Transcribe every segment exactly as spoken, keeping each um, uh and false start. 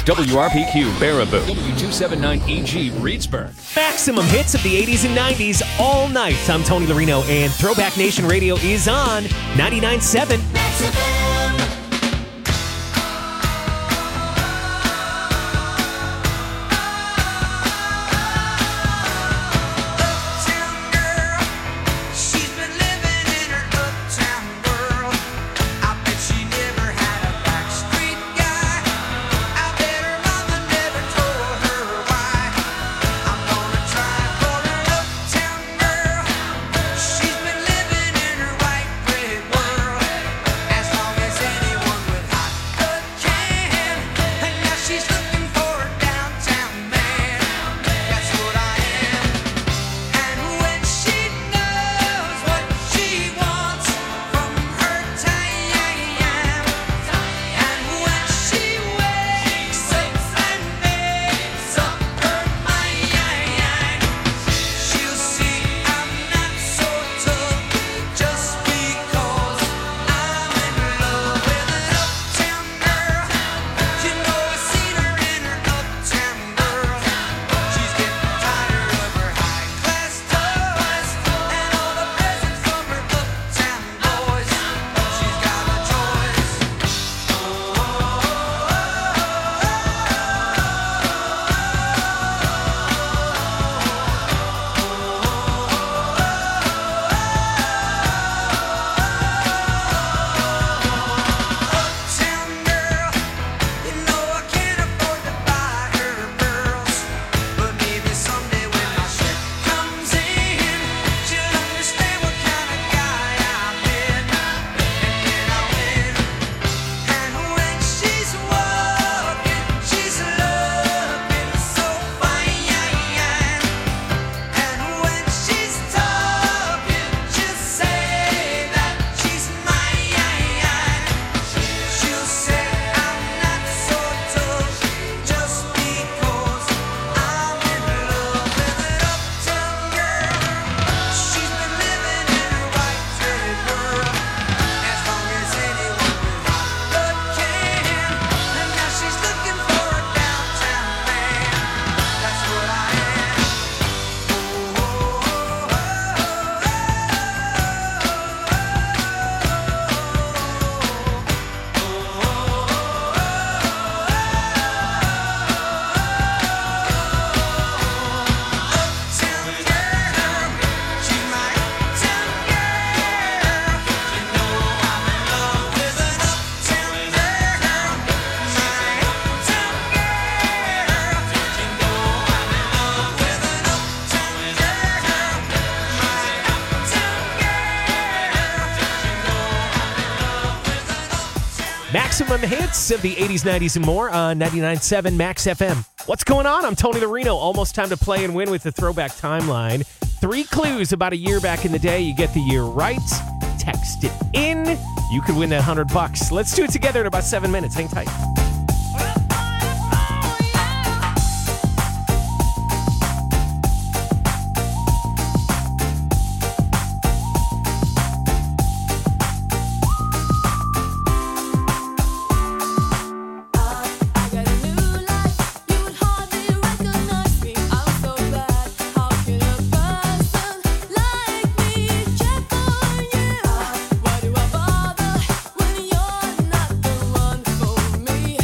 W R P Q, Baraboo. W two seventy-nine E G, Reedsburg. Maximum hits of the eighties and nineties all night. I'm Tony Larino, and Throwback Nation Radio is on ninety-nine point seven. Max F M. Maximum hits of the eighties, nineties, and more on ninety-nine point seven Max F M. What's going on? I'm Tony Larino. Almost time to play and win with the Throwback Timeline. Three clues about a year back in the day. You get the year right. Text it in. You could win that one hundred bucks. Let's do it together in about seven minutes. Hang tight. Me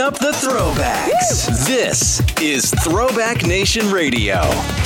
up the throwbacks. This is Throwback Nation Radio.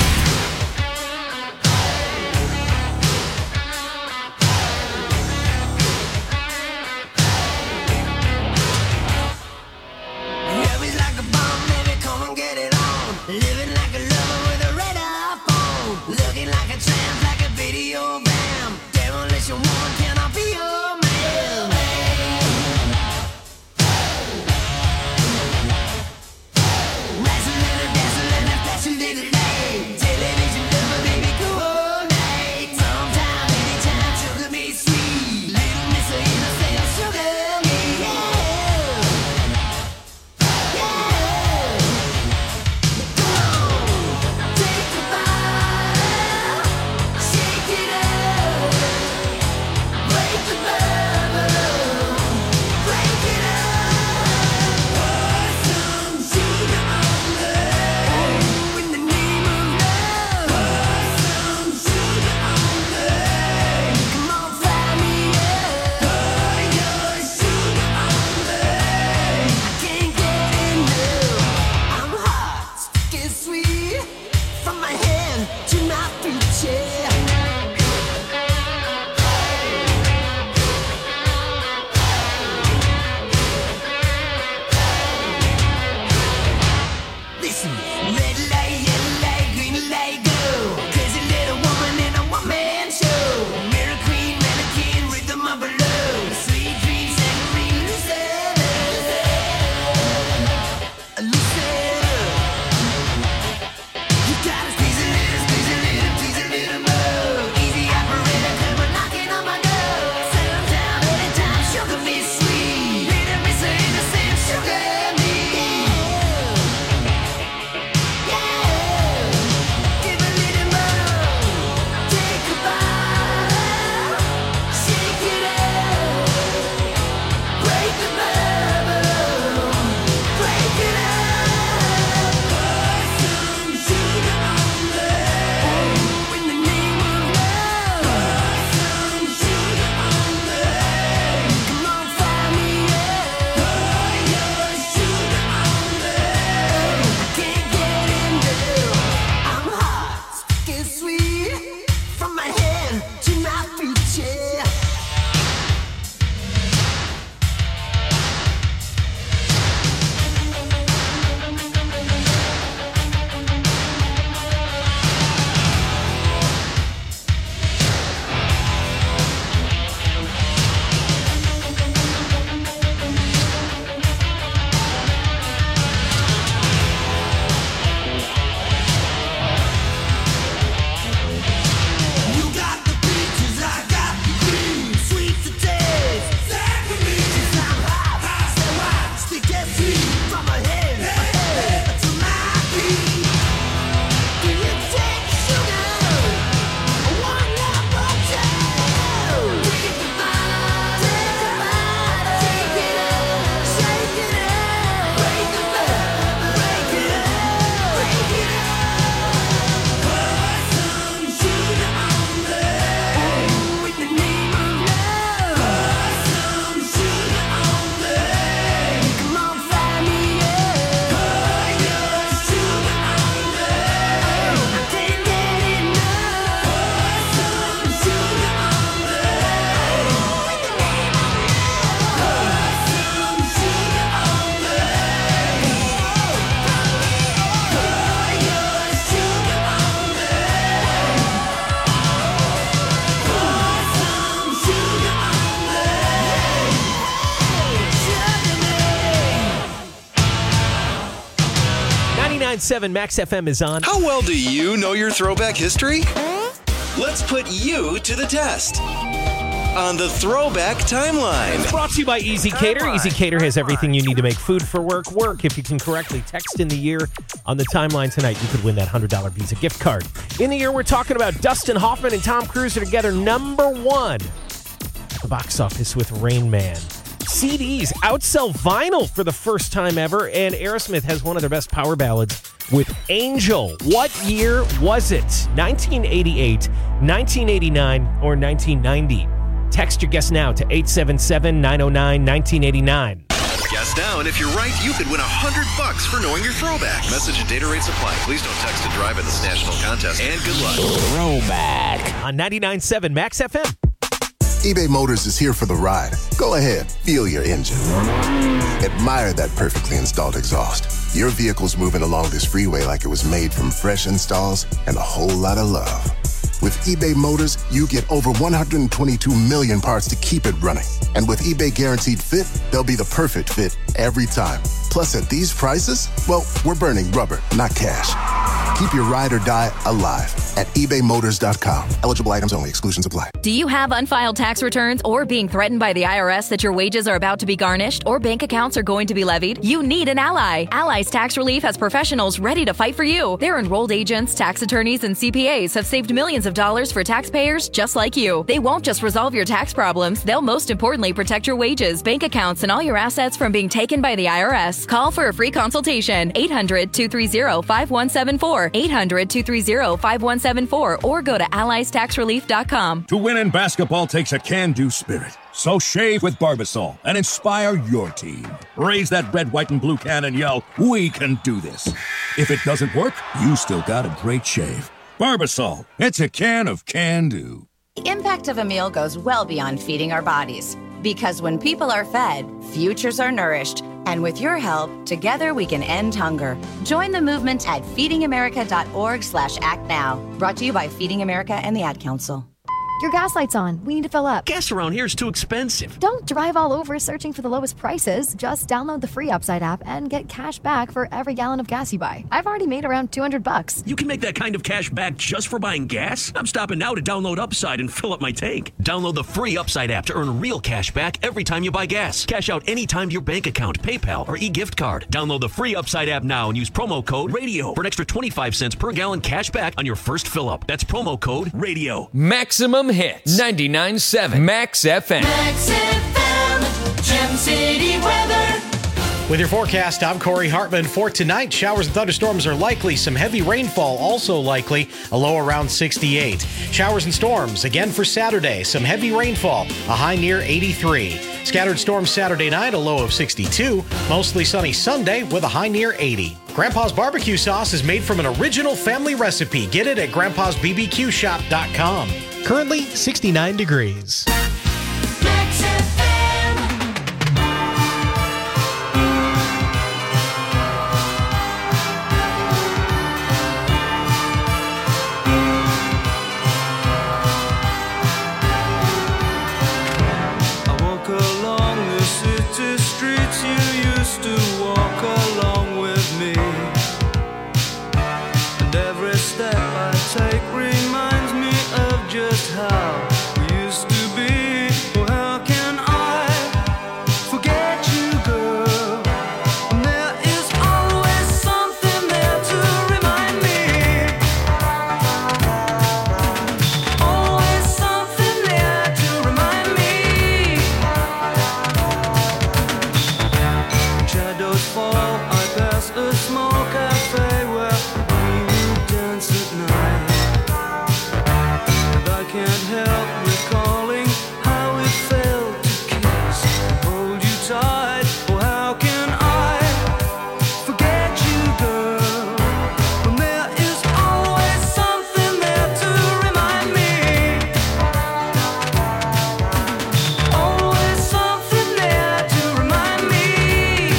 ninety-nine point seven Max F M is on. How well do you know your throwback history? Let's put you to the test on the Throwback Timeline. Brought to you by Easy Cater. Easy Cater has everything you need to make food for work work. If you can correctly text in the year on the timeline tonight, you could win that one hundred dollars Visa gift card. In the year, we're talking about Dustin Hoffman and Tom Cruise are together number one at the box office with Rain Man. C Ds outsell vinyl for the first time ever, and Aerosmith has one of their best power ballads with Angel. What year was it? nineteen eighty-eight, nineteen eighty-nine, or nineteen ninety? Text your guess now to eight seven seven, nine oh nine, one nine eight nine. Guess now, and if you're right, you could win one hundred bucks for knowing your throwback. Message and data rates apply. Please don't text and drive in this national contest, and good luck. Throwback on ninety-nine point seven Max F M. eBay Motors is here for the ride. Go ahead, feel your engine. Admire that perfectly installed exhaust. Your vehicle's moving along this freeway like it was made from fresh installs and a whole lot of love. With eBay Motors, you get over one hundred twenty-two million parts to keep it running. And with eBay Guaranteed Fit, they'll be the perfect fit every time. Plus, at these prices, well, we're burning rubber, not cash. Keep your ride or die alive at ebay motors dot com. Eligible items only. Exclusions apply. Do you have unfiled tax returns or being threatened by the I R S that your wages are about to be garnished or bank accounts are going to be levied? You need an ally. Allies Tax Relief has professionals ready to fight for you. Their enrolled agents, tax attorneys, and C P As have saved millions of dollars for taxpayers just like you. They won't just resolve your tax problems. They'll most importantly protect your wages, bank accounts, and all your assets from being taken by the I R S. Call for a free consultation. eight hundred, two three zero, five one seven four. eight hundred, two three zero, five one seven four or go to allies tax relief dot com. To win in basketball takes a can-do spirit. So shave with Barbasol and inspire your team. Raise that red, white, and blue can and yell, "We can do this." If it doesn't work, you still got a great shave. Barbasol, it's a can of can-do. The impact of a meal goes well beyond feeding our bodies. Because when people are fed, futures are nourished. And with your help, together we can end hunger. Join the movement at feeding america dot org slash act now. Brought to you by Feeding America and the Ad Council. Your gas light's on. We need to fill up. Gas around here is too expensive. Don't drive all over searching for the lowest prices. Just download the free Upside app and get cash back for every gallon of gas you buy. I've already made around two hundred bucks. You can make that kind of cash back just for buying gas? I'm stopping now to download Upside and fill up my tank. Download the free Upside app to earn real cash back every time you buy gas. Cash out anytime to your bank account, PayPal, or e-gift card. Download the free Upside app now and use promo code RADIO for an extra twenty-five cents per gallon cash back on your first fill up. That's promo code RADIO. Maximum hits. ninety-nine point seven Max F M. Max F M, Gem City weather. With your forecast, I'm Corey Hartman. For tonight, showers and thunderstorms are likely. Some heavy rainfall also likely, a low around sixty-eight. Showers and storms again for Saturday. Some heavy rainfall, a high near eighty-three. Scattered storms Saturday night, a low of sixty-two. Mostly sunny Sunday with a high near eighty. Grandpa's barbecue sauce is made from an original family recipe. Get it at grandpas b b q shop dot com. Currently sixty-nine degrees. Max F M. I walk along the city streets you used to walk along with me, and every step I take reminds me of just how we used to be. Oh, how can I forget you, girl? And there is always something there to remind me. Always something there to remind me. When shadows fall, I pass a small cafe where we would dance at night. I can't help recalling how it felt to kiss and hold you tight. Oh, how can I forget you, girl? When there is always something there to remind me. Always something there to remind me.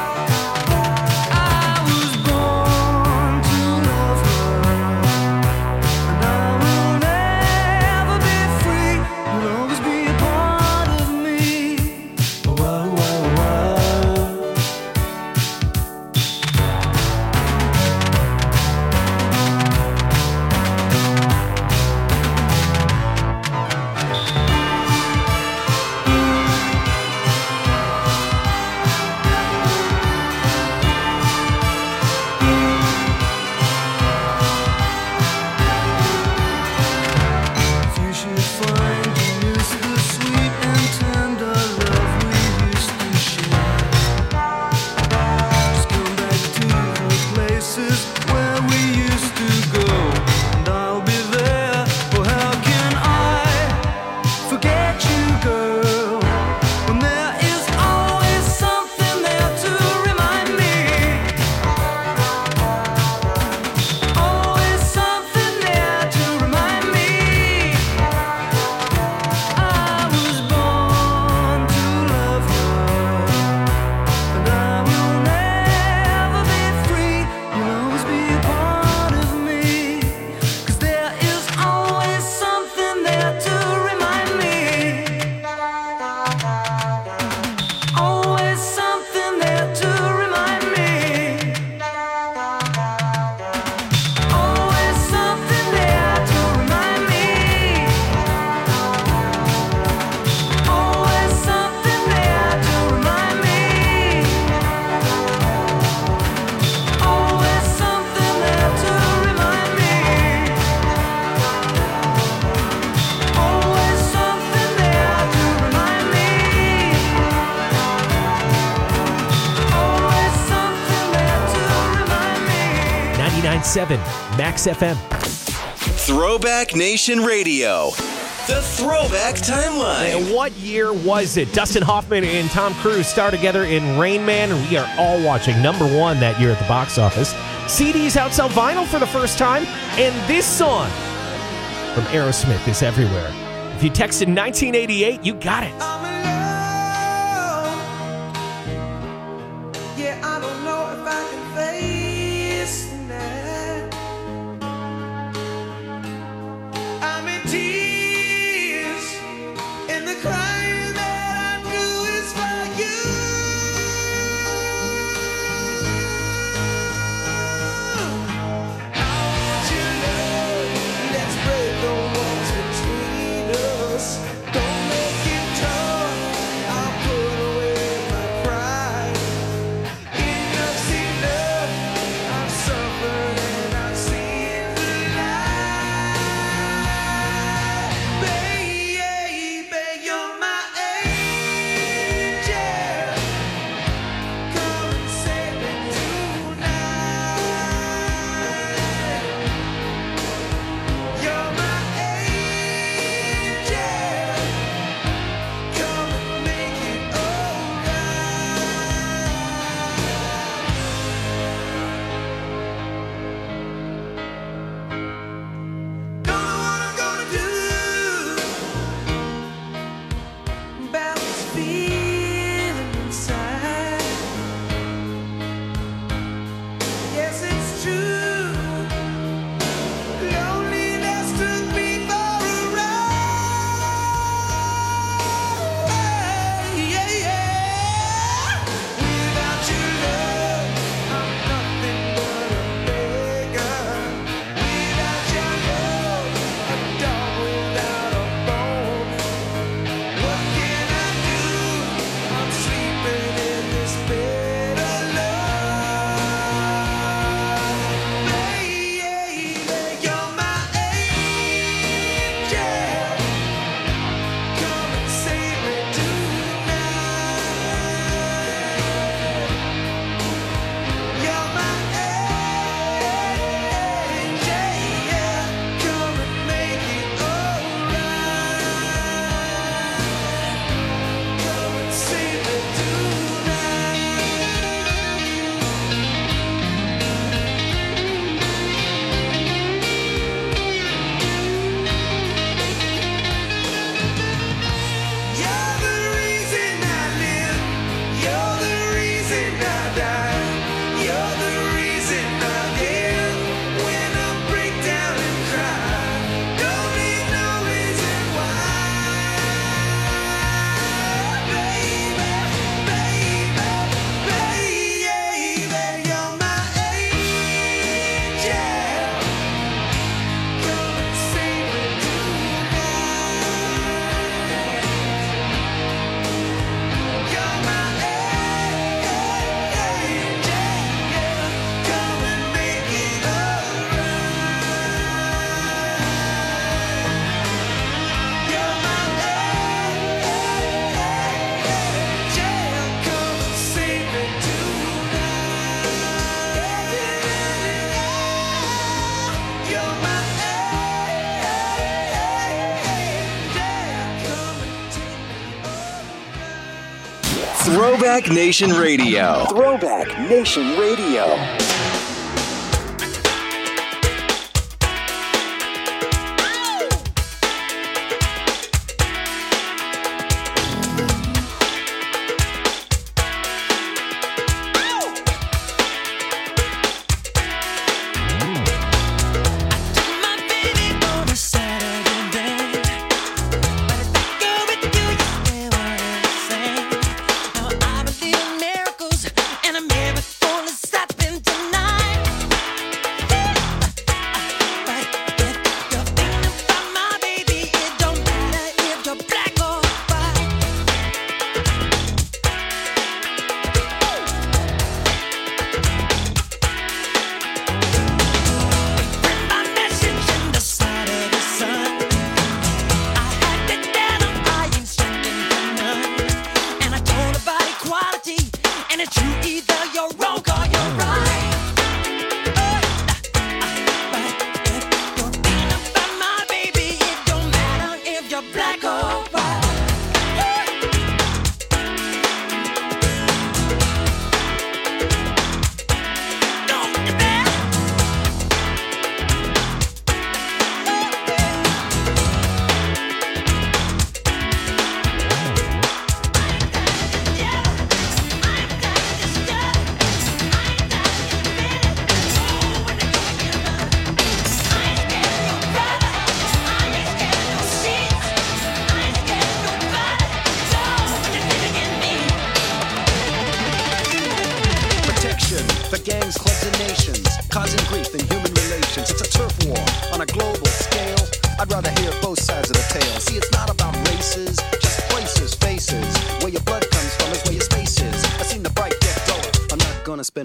I was born to love her, and I will never be free. You'll always be a part of me. Wow, wow, wow. If you should find you miss the sweet and tender love we used to share, just come back to the places where we used to go, and I'll be there. Oh, how can I forget you, girl? When there is always something ninety-nine point seven Max F M. Throwback Nation Radio. The Throwback Timeline. And what year was it? Dustin Hoffman and Tom Cruise star together in Rain Man, and we are all watching number one that year at the box office. C Ds outsell vinyl for the first time, and this song from Aerosmith is everywhere. If you texted nineteen eighty-eight, you got it. Yeah, I don't know if I can face that. I'm in tears, and the crying that I do is for you. I want your love, let's break the walls between us. Don't make it tough, I'll put away my pride. Enough's enough, I've suffered and I've seen the light. Baby, you're my angel. Come and save me tonight. You're my angel. Come and make it alright. Don't know what I'm gonna do about this feeling inside. Yes, it's true. Loneliness took me for a ride. Yeah, yeah. Without your love, I'm nothing but a beggar. Without your love, a dog without a bone. What can I do? I'm sleeping in this bed alone. Baby, you're my angel. Come and save me tonight. You're my angel. Come and make it alright. Come and save me tonight. You're the reason I live. You're the reason I die. You're the reason I give when I break down and cry. Don't need no reason why. Baby, baby, baby, you're my angel. Come and save me tonight. You're my angel. Come and make it alright. You're my angel. Come and save me tonight. You're my Throwback Nation Radio. Throwback Nation Radio. Miracles, and I'm here before it's happened to me.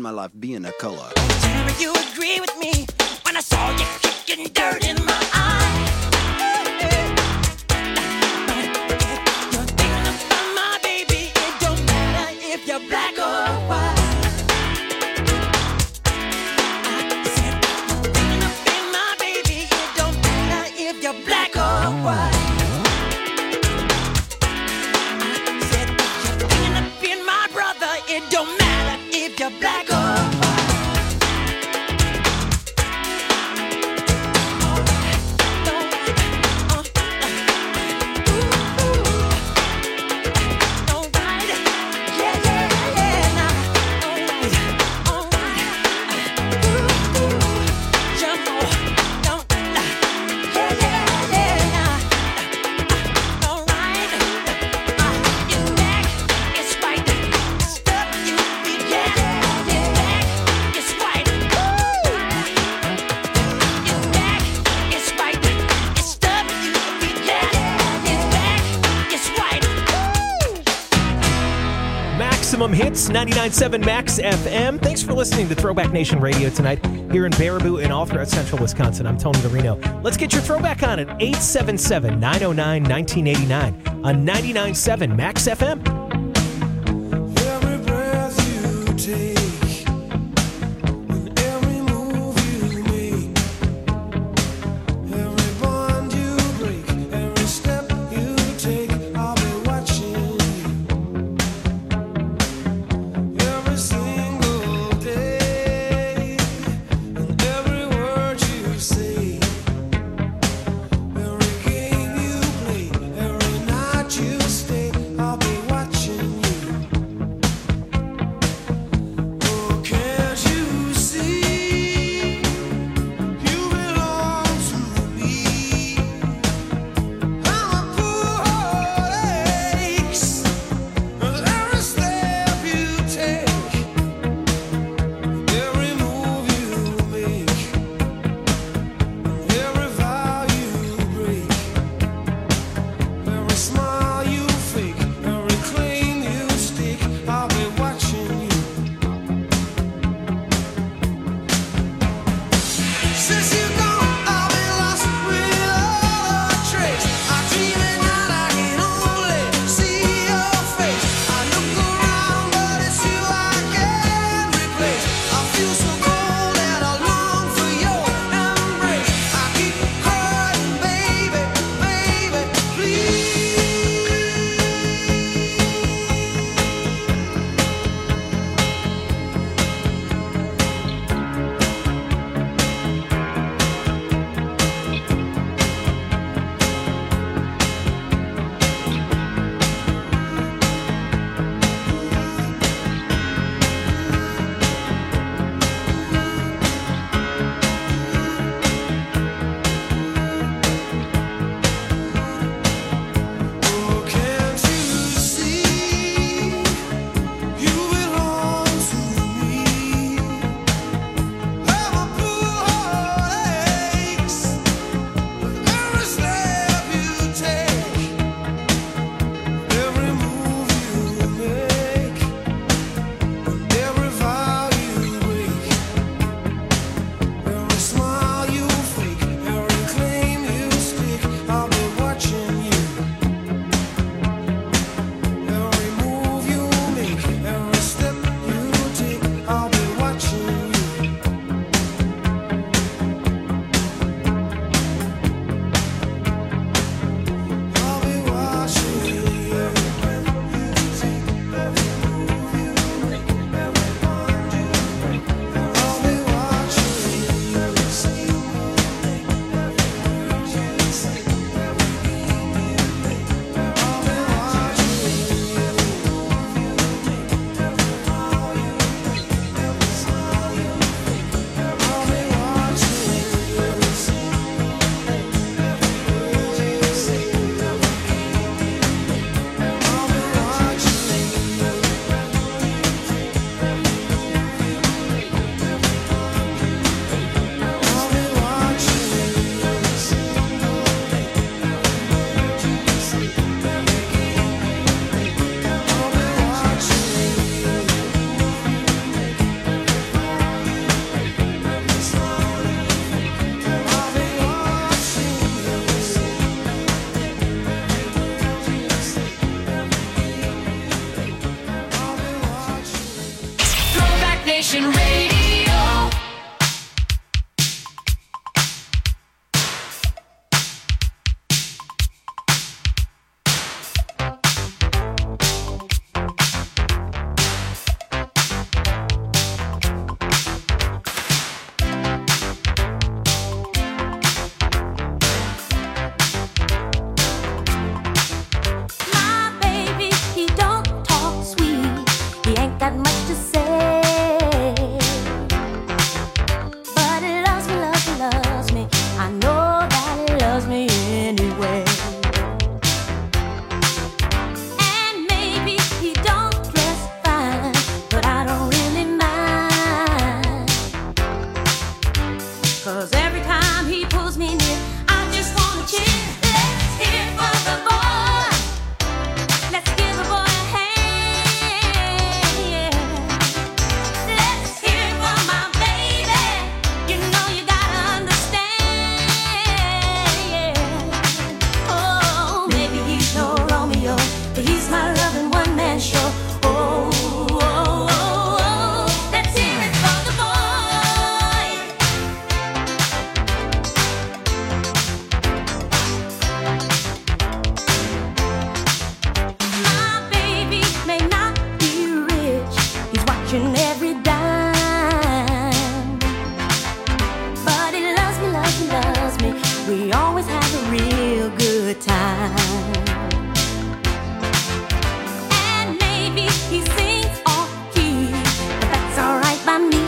my life being a color. Tell me you agree with me when I saw you kicking dirt in my eye. You're thinking about my baby. It don't matter if you're black or white. I said you're thinking about my baby. It don't matter if you're black or white. I said you're thinking of being my brother. It don't matter if you're black or white. Maximum Hits, ninety-nine point seven Max F M. Thanks for listening to Throwback Nation Radio tonight here in Baraboo and all throughout central Wisconsin. I'm Tony DeRino. Let's get your throwback on at eight seven seven, nine oh nine, one nine eight nine on ninety-nine point seven Max F M. Every breath you take and every move you make, every bond you break, every step you take, I'll be watching you. Every single day and every word you say, every game you play, every night you stay, I'll be watching you. 'Cause every time he pulls me near, I just wanna cheer. Let's hear for the boy. Let's give the boy a hand. Yeah. Let's hear for my baby. You know you gotta understand. Yeah. Oh, maybe he's no Romeo, but he's my loving one-man show. Oh, oh, oh, oh. Let's hear it for the boy. My baby may not be rich, he's watching every dime, but he loves me, loves me, loves me. We always have a real good time. And maybe he sings off key, but that's alright by me.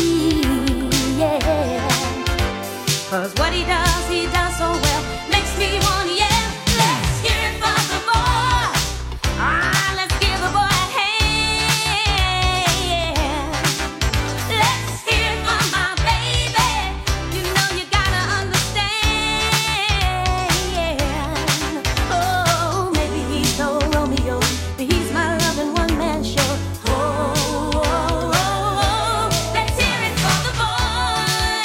Yeah. 'Cause what he does, he does so well, makes me wanna yell. Let's hear it for the boy. Ah, let's give the boy a hand. Yeah. Let's hear it for my baby. You know you gotta understand. Yeah. Oh, maybe he's no Romeo, but he's my loving one-man show. Oh, oh, oh, oh. Let's hear it for the boy.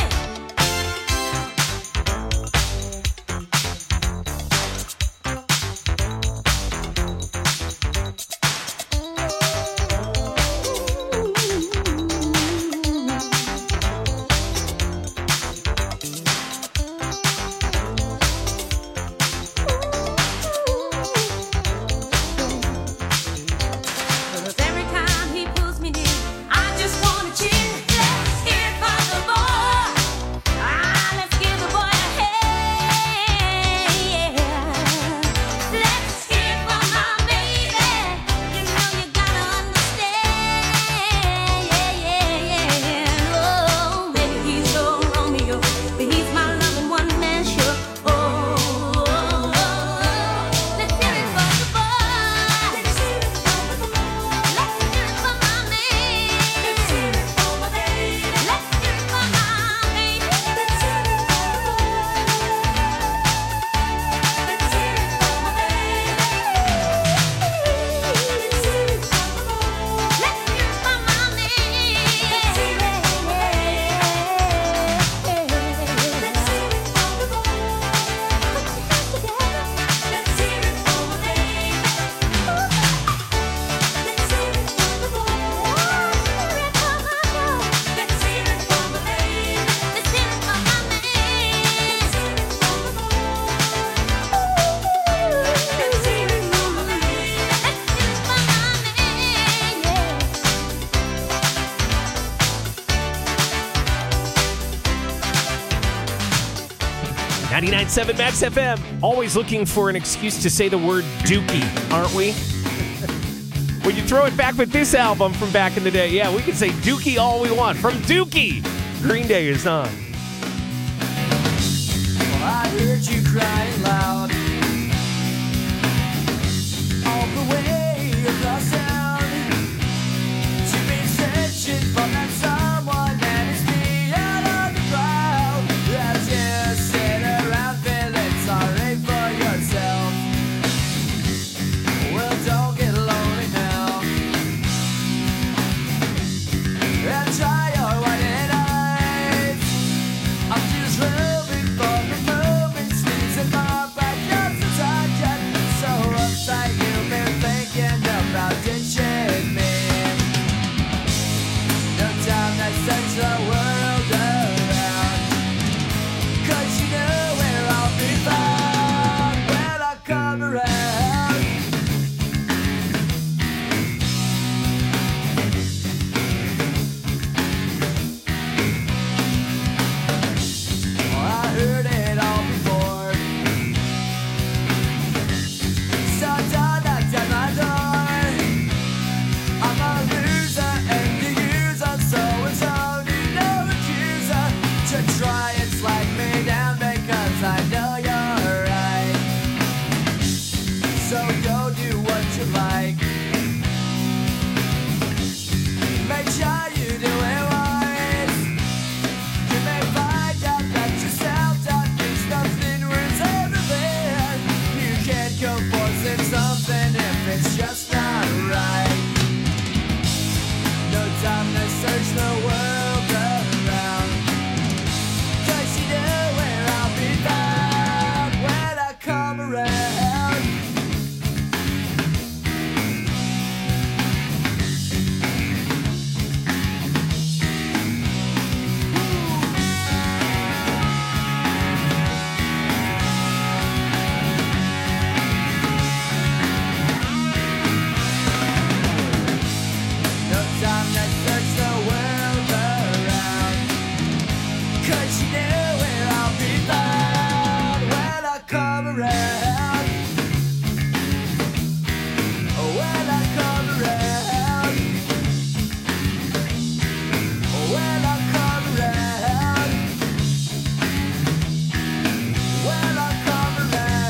Cause every time he pulls me near, I just wanna cheer. Let's hear it for the boy. Ah, let's give the boy a hand. Yeah. Let's hear it for my baby. You know you gotta understand. Yeah, yeah, yeah. Oh, maybe he's no Romeo, but he's my loving one-man show. Oh, oh, oh, oh. Let's hear it for the boy. Let's hear it for the boy. Let's hear it for my man. Let's hear it for my baby. Let's hear it for my baby. Let's hear it for the boy. Let's hear it for my baby. Let's hear it for the boy. Let's hear it for my man. Let's hear it for the boy. Let's hear it for the ninety-nine point seven Max F M. Always looking for an excuse to say the word dookie, aren't we? When you throw it back with this album from back in the day, yeah, we can say dookie all we want. From Dookie, Green Day is on. Well, I heard you crying loud all the way across town. You've been searching for that someone that is beyond on the crowd. That just sit around feeling sorry for yourself. Well, don't get lonely now. And try your white eyes. I'm just hoping for the moment sneezing my back does she know where I'll be found when I come around? When I come around, when I come around, when I come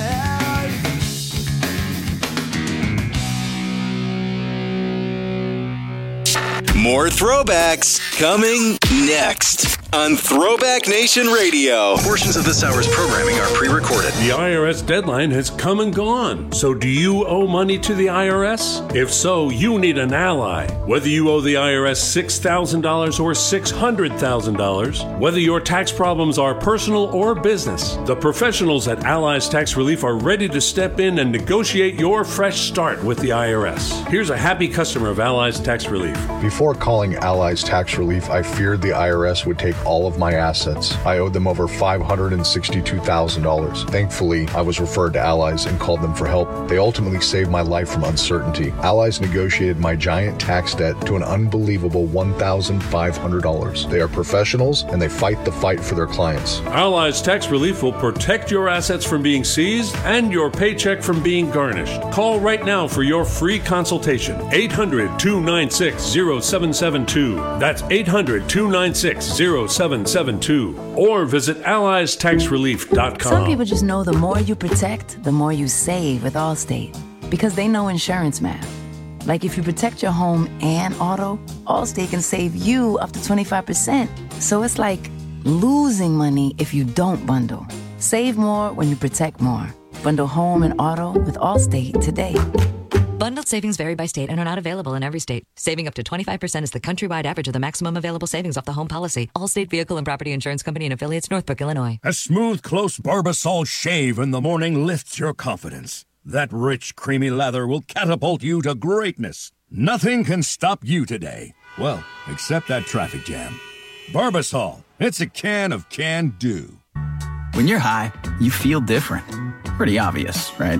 around. More throwbacks coming next on Throwback Nation Radio. Portions of this hour's programming are pre-recorded. The I R S deadline has come and gone. So do you owe money to the I R S? If so, you need an ally. Whether you owe the I R S six thousand dollars or six hundred thousand dollars, whether your tax problems are personal or business, the professionals at Allies Tax Relief are ready to step in and negotiate your fresh start with the I R S. Here's a happy customer of Allies Tax Relief. Before calling Allies Tax Relief, I feared the I R S would take all of my assets. I owed them over five hundred sixty-two thousand dollars. Thankfully, I was referred to Allies and called them for help. They ultimately saved my life from uncertainty. Allies negotiated my giant tax debt to an unbelievable one thousand five hundred dollars. They are professionals and they fight the fight for their clients. Allies Tax Relief will protect your assets from being seized and your paycheck from being garnished. Call right now for your free consultation. eight hundred, two nine six, zero seven seven two. That's eight hundred, two nine six, zero seven seven two. Or visit allies tax relief dot com. Some people just know the more you protect, the more you save with Allstate. Because they know insurance math. Like if you protect your home and auto, Allstate can save you up to twenty-five percent. So it's like losing money if you don't bundle. Save more when you protect more. Bundle home and auto with Allstate today. Bundled savings vary by state and are not available in every state. Saving up to twenty-five percent is the countrywide average of the maximum available savings off the home policy. Allstate Vehicle and Property Insurance Company and affiliates, Northbrook, Illinois. A smooth, close Barbasol shave in the morning lifts your confidence. That rich, creamy lather will catapult you to greatness. Nothing can stop you today. Well, except that traffic jam. Barbasol, it's a can of can-do. When you're high, you feel different. Pretty obvious, right?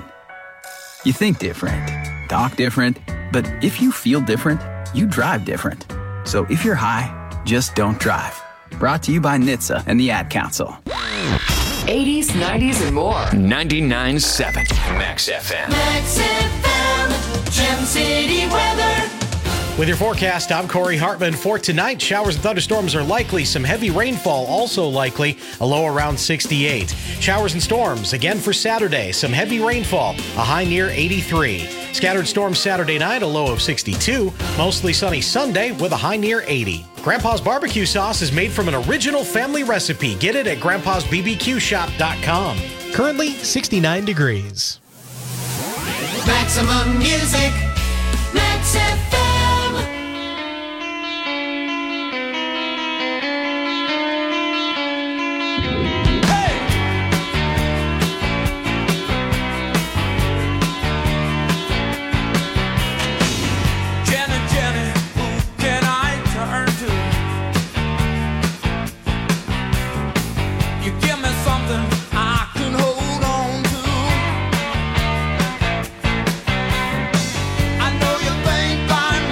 You think different, talk different, but if you feel different, you drive different. So if you're high, just don't drive. Brought to you by N H T S A and the Ad Council. eighties, nineties, and more. ninety-nine point seven Max F M. Max F M, Gem City weather. With your forecast, I'm Corey Hartman. For tonight, showers and thunderstorms are likely. Some heavy rainfall also likely, a low around sixty-eight. Showers and storms again for Saturday. Some heavy rainfall, a high near eighty-three. Scattered storms Saturday night, a low of sixty-two. Mostly sunny Sunday with a high near eighty. Grandpa's barbecue sauce is made from an original family recipe. Get it at grandpas b b q shop dot com. Currently sixty-nine degrees. Maximum music, Max F M. I know you think I'm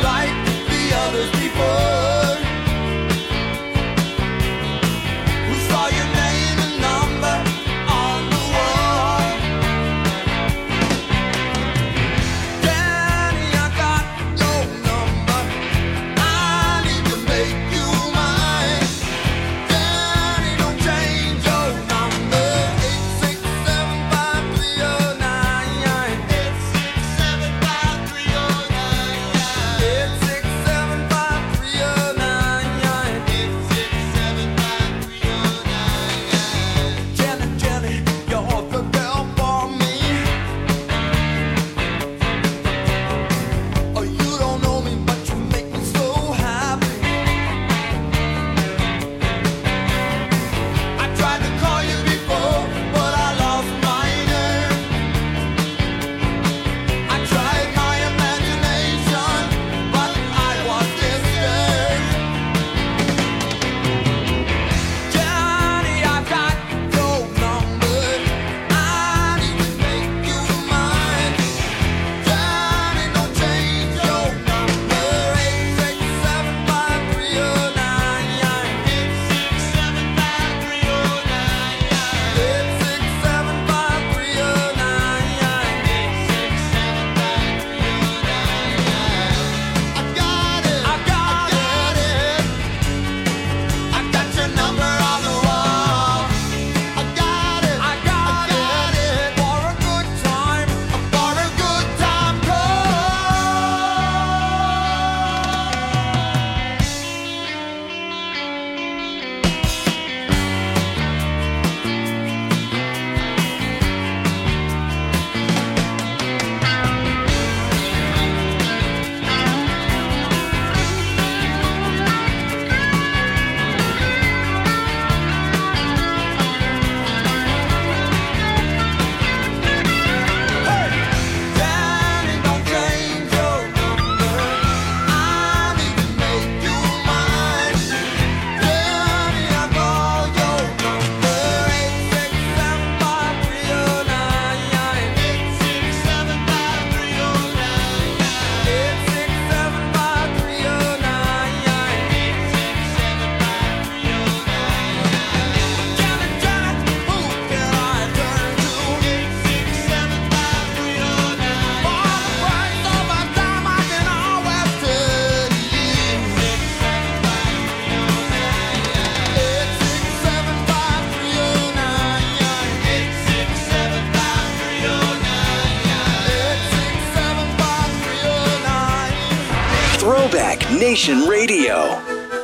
Nation Radio.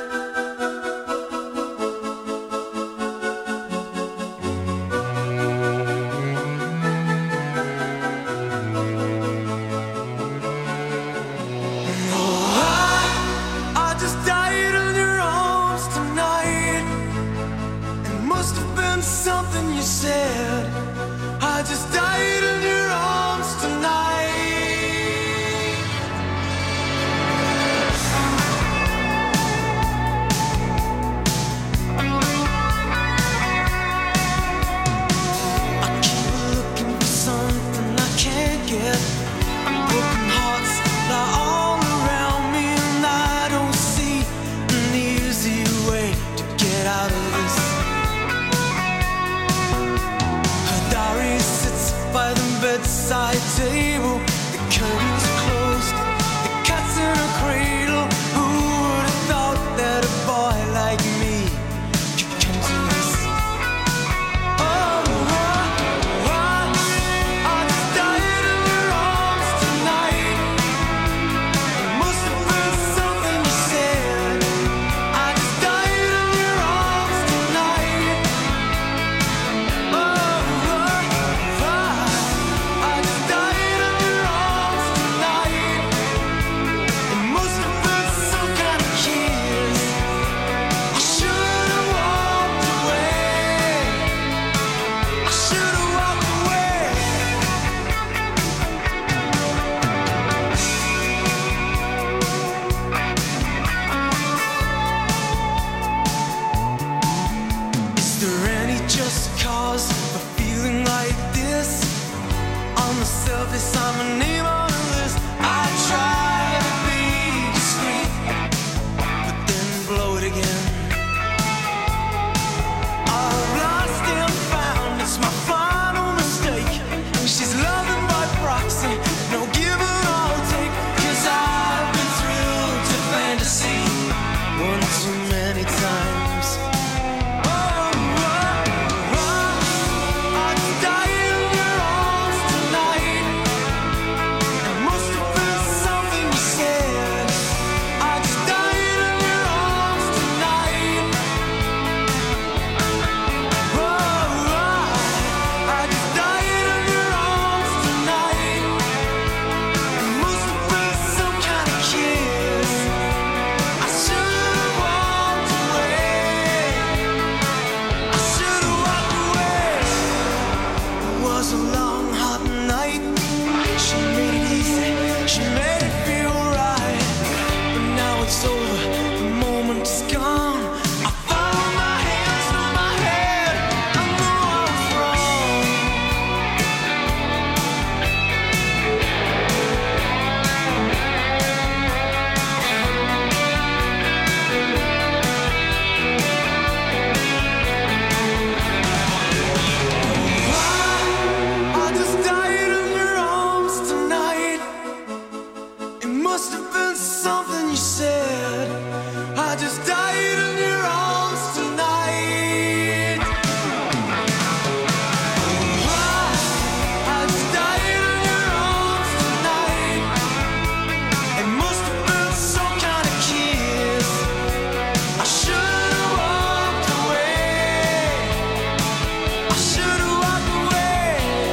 I just died in your arms tonight. It must have been something you said. I just died in your arms tonight. I keep looking for something I can't get. Broken hearts lie all around me, and I don't see an easy way to get out of this. Her diary sits by the bedside table. The curtains are closed, the cat's in a cradle. Who would have thought that a boy like me could come to this? Oh, oh, oh, I just died in your arms tonight. It must have been something you said. I just died in your arms tonight. Oh, oh, oh, I just died in your arms tonight. It must have been some kind of kiss. I should have walked away. I should have walked away. Is there any just cause for feeling like this? On the surface, I'm a name on a list. I try to be discreet, but then blow it again. I've lost and found, it's my final mistake. She's loving by proxy, no give and I'll take. 'Cause I've been thrilled to fantasy one too many times. Oh, oh, oh, I just died in your arms tonight. It must have been something you said. I just died in your arms tonight. Oh, oh, I just died in your arms tonight. It must have been some kind of kiss. I should have walked away. I should have walked away. It was a long, hot night. She made it easy. She made it feel right. But now it's over. The moment is gone. I found my hands on my head. I know I was wrong. I just died in your arms tonight. It must have been something you said. I just died in your arms tonight. I just died in your arms tonight. It must have been some kind of kiss. I should have walked away. I should have walked away.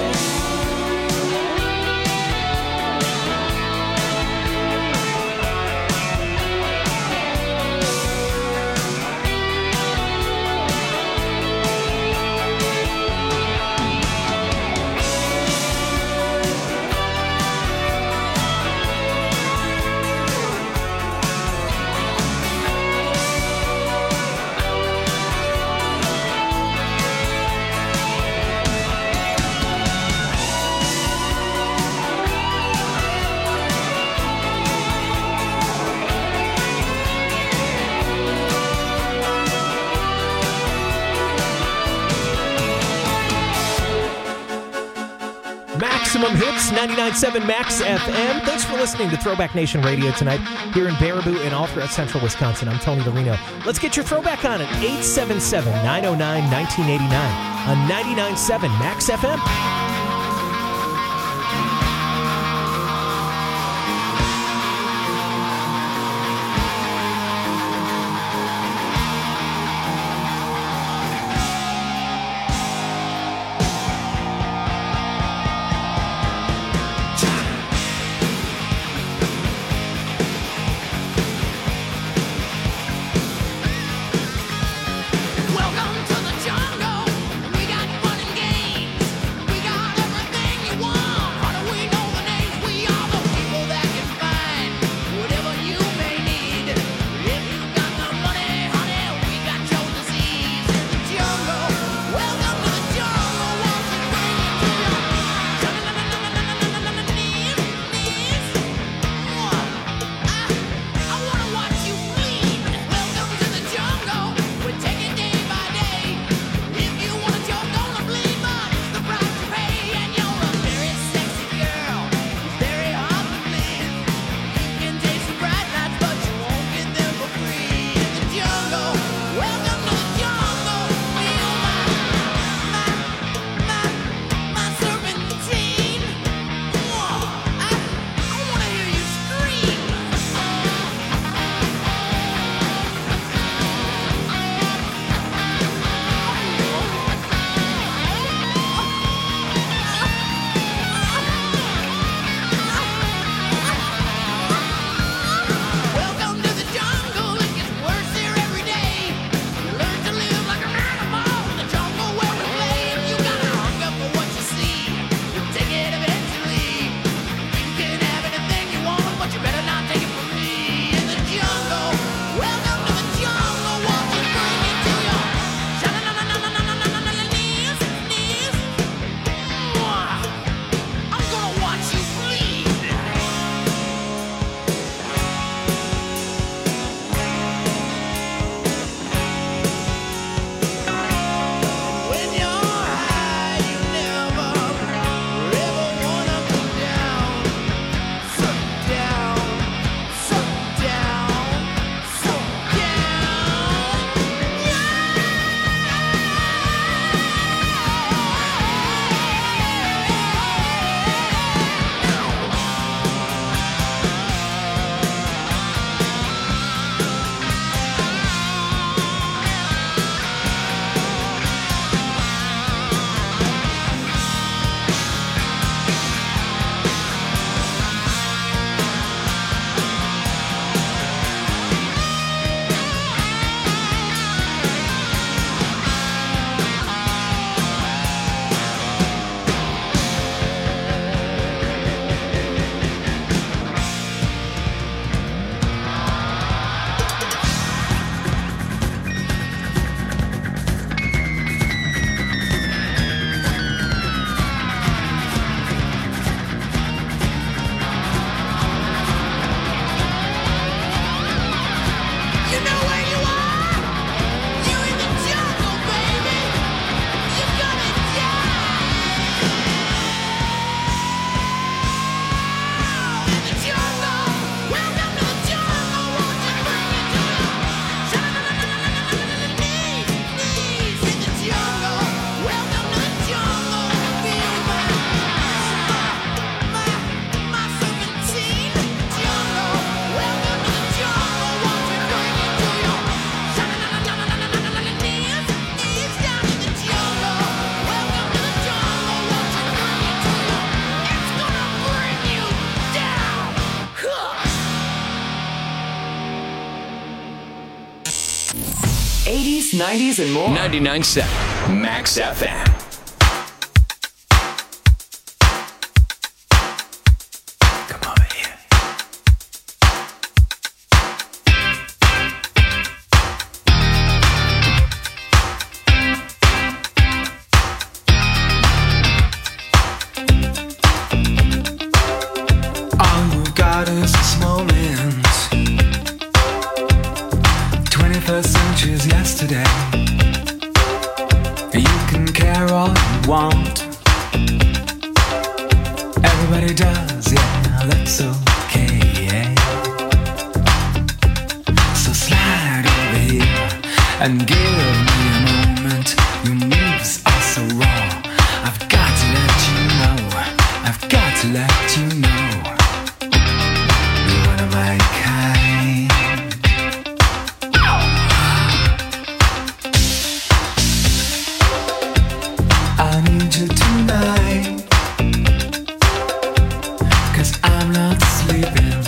Maximum Hits, ninety-nine point seven Max F M. Thanks for listening to Throwback Nation Radio tonight here in Baraboo and all throughout central Wisconsin. I'm Tony Larino. Let's get your throwback on at eight seven seven, nine oh nine, one nine eight nine on ninety-nine point seven Max F M. eighties, nineties, and more. ninety-nine point seven Max F M. All you got is this moment. twenty-first century's yesterday. You can care all you want. Everybody does, yeah, that's okay. So slide over here and give me a moment. Your moves are so raw. I've got to let you know. I've got to let you know. You're one of my kind. I need you tonight, 'cause I'm not sleeping.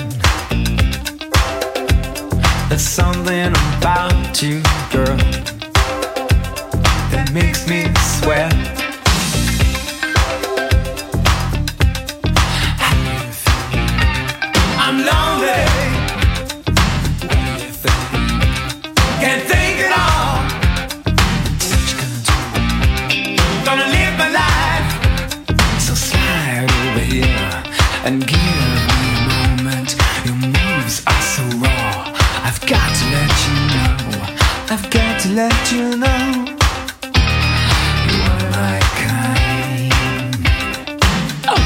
There's something about you, girl, that makes me sweat. I'm lonely. What do you think? Can't think at all. What you gonna do? Gonna live my life. So slide over here and give me a moment. Your moves are so raw. I've got to let you know. I've got to let you know. You are my kind. Oh.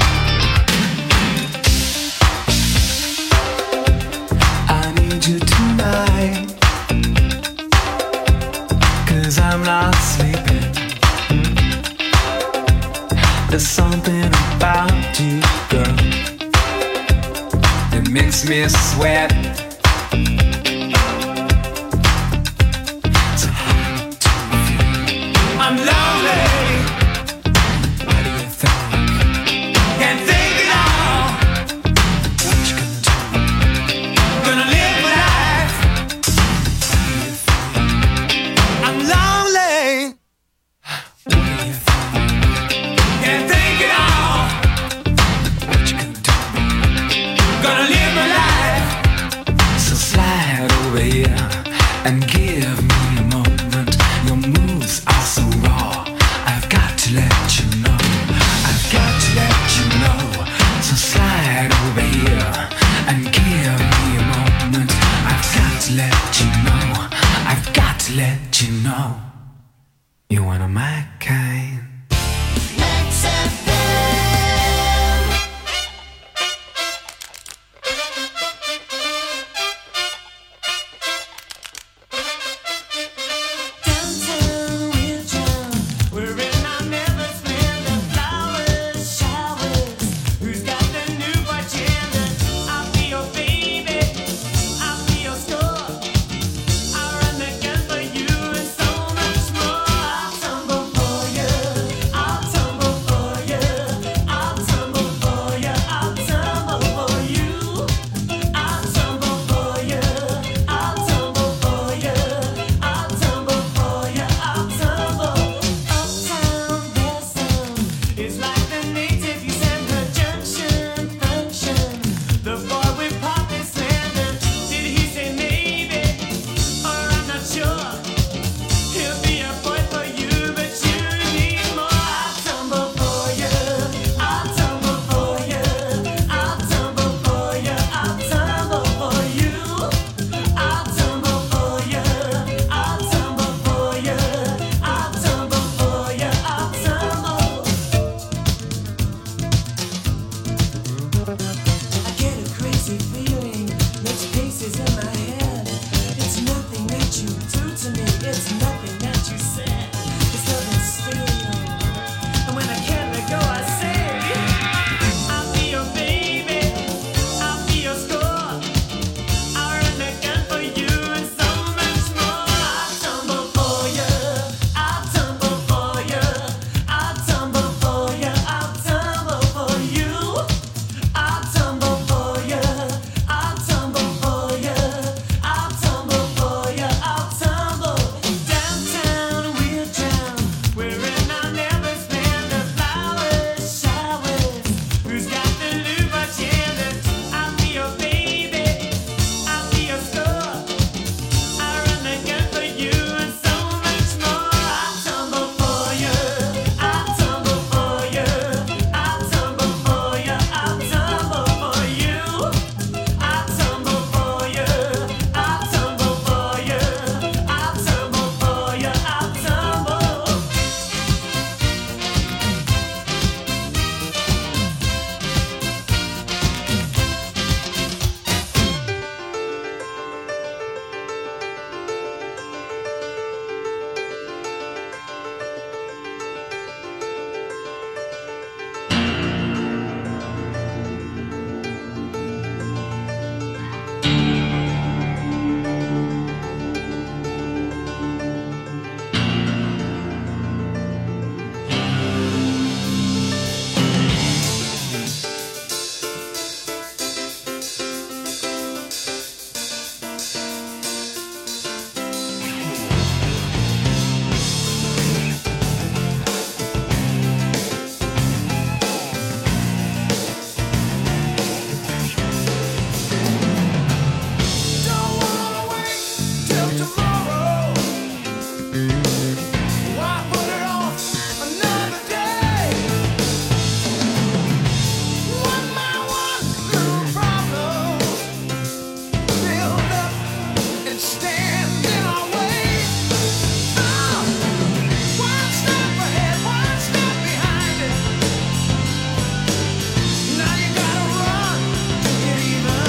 I need you tonight, 'cause I'm not sleeping. There's something about you, girl, that makes me sweat. So hard to feel. I'm lonely. What do you think? Can't think at all. What you gonna do? Gonna live my life. What do you think? I'm lonely. What do you think? Can't think at all. What you gonna do? Gonna live my life. So slide over here and give me a moment. Your moves are so raw. I've got to let you know. I've got to let you know. So slide over here and give me a moment. I've got to let you know. I've got to let you know. You're one of my kind.